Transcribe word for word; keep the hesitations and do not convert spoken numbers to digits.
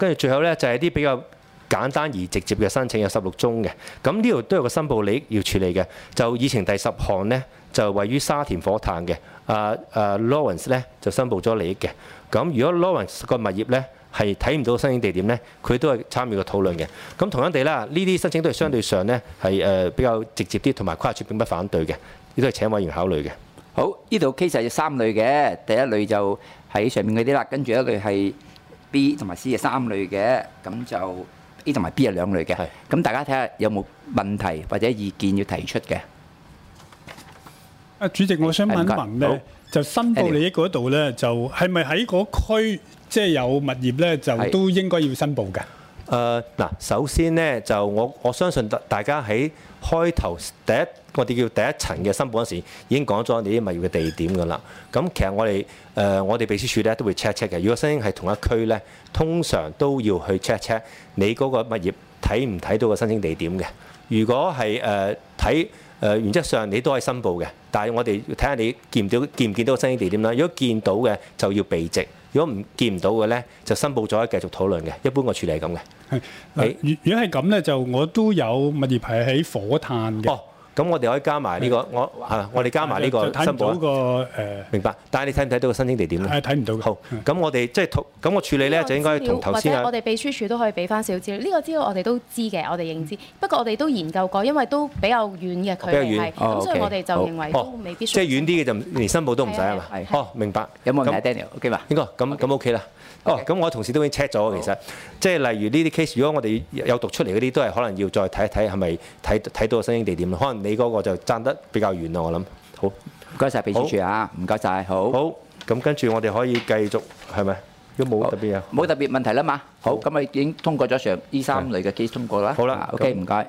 跟住最後咧就係啲比較簡單而直接嘅申請有十六宗嘅。咁呢度都有個申報利益要處理嘅。就議程第十項呢，就位於沙田火炭嘅，啊啊 Lawrence 咧就申報咗利益嘅。咁如果 Lawrence 個物業咧係睇唔到申請地點咧，佢都係參與個討論嘅。咁同樣地啦，呢啲申請都係相對上咧係誒比較直接啲，同埋規劃署並不反對嘅，呢都係請委員考慮嘅。 好，呢度 case 係有三類嘅，第一類就喺上面嗰啲啦，跟住一類係 B 同埋 C 係三類嘅，咁就 A 同埋 B 係兩類嘅。 係。 咁大家睇下有冇問題或者意見要提出嘅。 啊，主席，我想問一問咧，就申報利益嗰度咧，就係咪喺嗰區即係有物業咧，就都應該要申報㗎？ 誒嗱，首先咧就我我相信大大家喺開頭第一我哋叫第一層嘅申報嗰時，已經講咗你啲物業嘅地點㗎啦。咁其實我哋誒、呃、我哋秘書處咧都會 check check 嘅。如果申請係同一區咧，通常都要去 check check 你嗰個物業睇唔睇到個申請地點嘅。如果係誒睇誒原則上你都可以申報嘅，但係我哋睇下你見唔到見唔見到個申請地點啦。如果見到嘅就要避席。如果唔見唔到嘅咧，就申報咗繼續討論嘅。一般個處理係咁嘅。 係嗱，如如果係咁咧，就我都有物業係喺火炭嘅。 哦，咁我哋可以加埋呢個，我係我哋加埋呢個申報。 睇唔到個誒。 明白，但係你睇唔睇到個申請地點咧？ 係睇唔到嘅。 好，咁我哋即係同咁個處理咧，就應該同頭先啊。 或者我哋秘書處都可以俾翻少少資料。呢個資料我哋都知嘅，我哋認知。不過我哋都研究過，因為都比較遠嘅距離係，咁所以我哋就認為都未必。 即係遠啲嘅就連申報都唔使係嘛？哦，明白。 有冇問題 Daniel？OK 嘛？ 應該咁咁 OK 啦。哦，咁我同事都已經 check 咗，其實即係例如呢啲 case，如果我哋有讀出嚟嗰啲，都係可能要再睇一睇係咪睇睇到個申請地點。可能你嗰個就爭得比較遠啦，我諗。好， 唔該曬秘書處啊，唔該曬，好。 好，咁跟住我哋可以繼續係咪？如果冇特別啊， 冇特別問題啦嘛。好，咁啊已經通過咗上呢三類嘅 case 通過啦。 好啦 ，OK，唔該。